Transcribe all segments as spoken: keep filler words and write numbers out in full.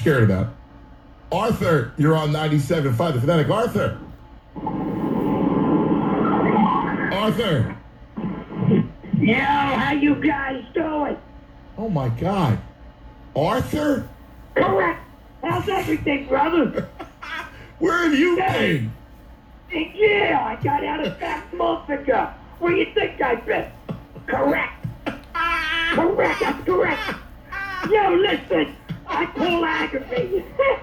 scared about? Arthur, you're on ninety-seven point five, The Fanatic. Arthur. Arthur. Yo, how you guys doing? Oh, my God. Arthur? Correct. How's everything, brother? Where have you Hey. been? In jail. I got out a fat month ago. Where you think I've been? Correct. Correct. That's correct. Yo, listen. I call aggravated.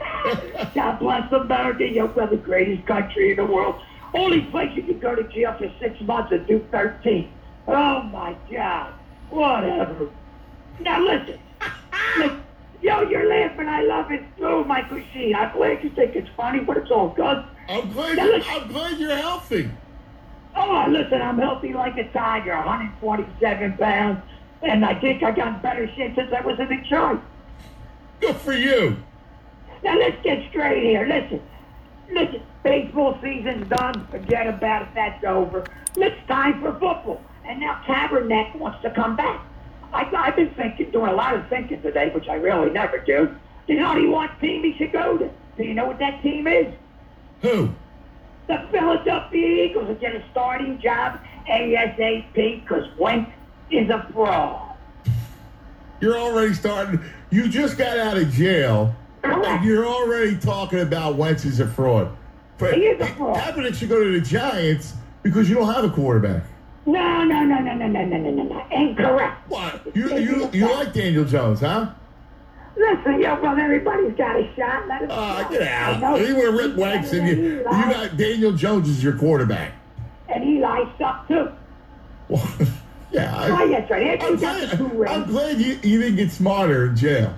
God bless America. Yo, we're the greatest country in the world. Only place you can go to jail for six months and do thirteen. Oh, my God. Whatever. Now, listen. Listen. Yo, you're laughing. I love it. Oh, Michael Sheen. I'm glad you think it's funny, but it's all good. I'm glad, Now, you're, listen. I'm glad you're healthy. Oh, listen, I'm healthy like a tiger, one hundred forty-seven pounds, and I think I got better shit since I was in Detroit. Good for you. Now, let's get straight here. Listen. Listen. Baseball season's done. Forget about it. That's over. It's time for football. And now Kaepernick wants to come back. I, I've been thinking, doing a lot of thinking today, which I really never do. You know what team he should go to? Do you know what that team is? Who? The Philadelphia Eagles will get a starting job ASAP because Wentz is a fraud. You're already starting. You just got out of jail. And you're already talking about Wentz is a fraud. But He is a fraud. Kaepernick should go to the Giants because you don't have a quarterback. No, no, no, no, no, no, no, no, no, no. Incorrect. What? You you you like Daniel Jones, huh? Listen, yo, well, everybody's got a shot. Let us Ah, go. get I out. know. You want to rip Wentz and you, you Eli, got Daniel Jones as your quarterback. and Eli sucked too. Well, yeah. Oh, I, yes, right. I'm He got the two glad, I'm rings. glad you, you didn't get smarter in jail.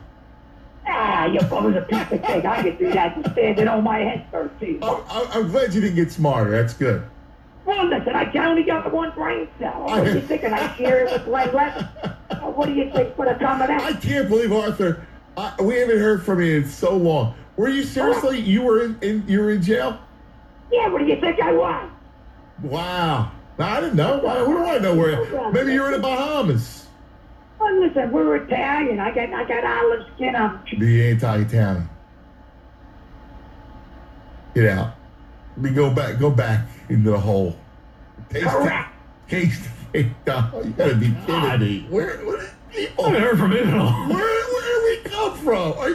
Ah, your brother's a piece of cake. I could do that standing on my head thirteen. I'm, I'm I'm glad you didn't get smarter. That's good. Well, listen, I only got one brain cell. What do you think? And I share it with Glenn Levin? Uh, What do you think for the coming I out? can't believe Arthur. I, we haven't heard from you in so long. Were you seriously? You were in, in you were in jail? Yeah, what do you think I was? Wow. No, I didn't know. Why, who do I know where? Maybe you're in the Bahamas. Well, listen, we're Italian. I got, I got olive skin. I'm Be anti-Italian. Get out. We go back. Go back into the hole. Taste correct. Taste. Taste. Oh, you gotta be kidding me. Where? Where? I haven't heard from him at all. Where? Where do we come from? Are you,